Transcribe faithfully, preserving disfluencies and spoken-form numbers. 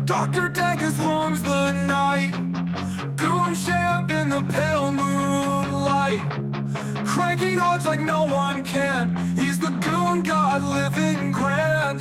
Doctor Dankus warms the night, goon champ in the pale moonlight, cranking odds like no one can. He's the goon god living grand.